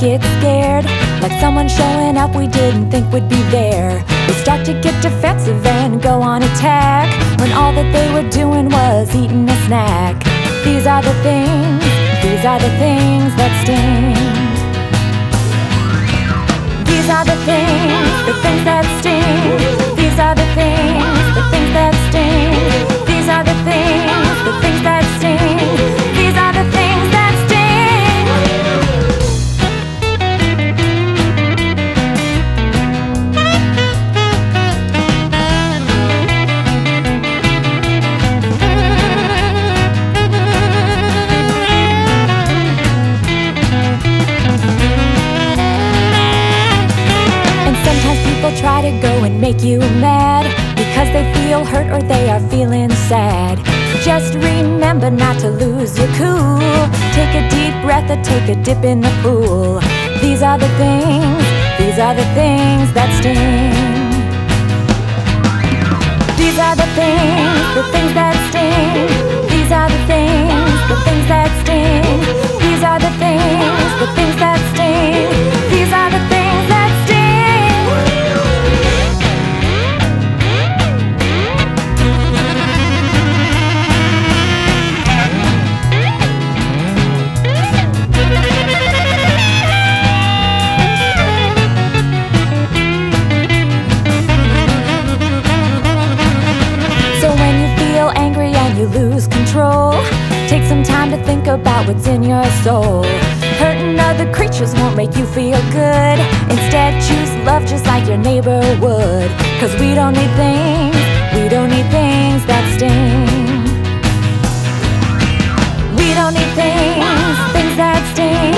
get scared, like someone showing up we didn't think would be there. We start to get defensive and go on attack, when all that they were doing was eating a snack. These are the things that sting. These are the things that sting. These are the things that sting. These are the things that sting. These are the things that sting. Try to go and make you mad because they feel hurt or they are feeling sad. Just remember not to lose your cool. Take a deep breath or take a dip in the pool. These are the things that sting. These are the things that sting. These are the things that sting. These are the things that sting. These are the things that sting. You lose control. Take some time to think about what's in your soul. Hurting other creatures won't make you feel good. Instead choose love just like your neighbor would. 'Cause we don't need things that sting. We don't need things that sting.